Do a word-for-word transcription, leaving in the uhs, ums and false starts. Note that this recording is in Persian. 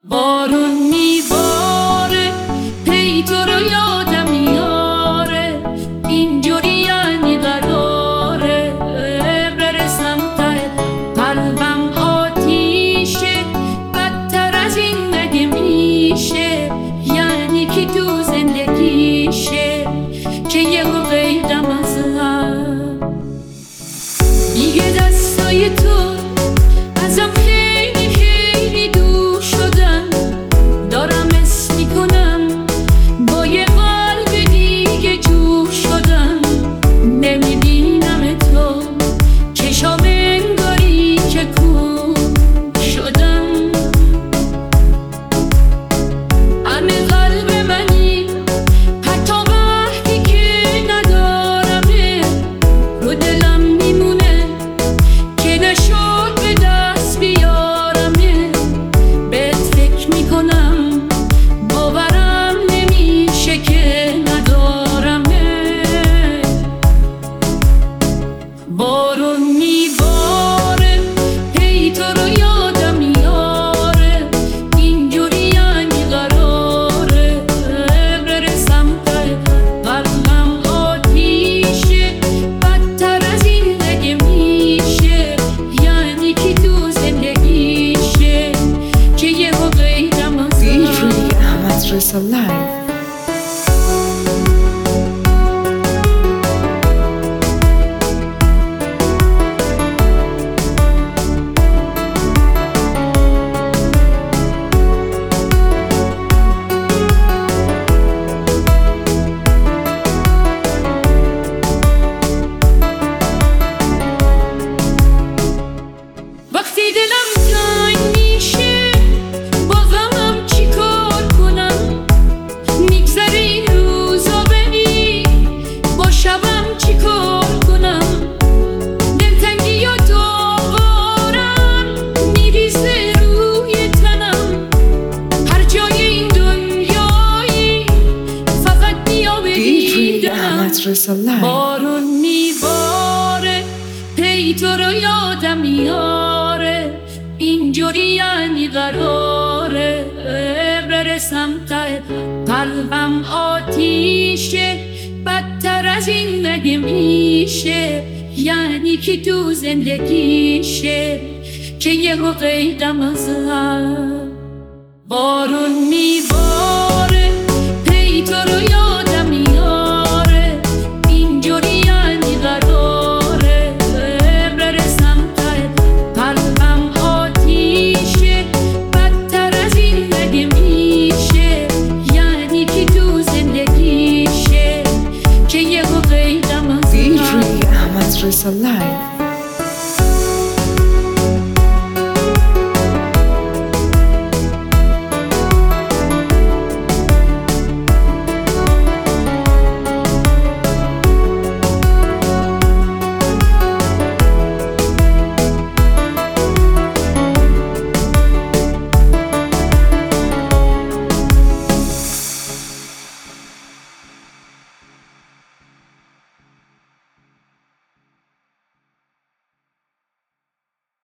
بارون میباره، پی تو رو یادم میاره، اینجوری یعنی قراره برسم ته قلبم آتیشه، بدتر از این مگه میشه؟ یعنی که تو زندگیشه که یه قیدم از هم دیگه دستای تو ازم خیلی خیلی دور شدن، دارم حس میکنم با یه قلب دیگه جور شدن. نمیبینم تو چشام انگاری که کور شدم، همه قلب منی حتی وقتی که ندارمه، رو دلم میمونه که نشد به دست بیارمه. بهت فکر میکنم باورم نمیشه که ندارمه. بارون میباره، هی تو رو یادم میاره، اینجوری یعنی قراره برسم ته قلبم آتیشه، بدتر از این مگه میشه؟ یعنی که تو زندگیشه که یه قیدم از D J Ahmad Reza Live. وقتی دلم تنگ میشه با غمم چی کار کنم؟ میگذره این روزا ببین با شبم چی کار کنم؟ دلتنگی و دوبارم میریزه روی تنم، هر جای این دنیایی فقط بیا D J ببینم. Ahmad Reza Live. بارون میباره، پی تو رو یادم میاره، اینجوری یعنی قراره برسم ته قلبم آتیشه، بدتر از این مگه میشه؟ یعنی که تو زندگیشه که یه قیدم از هم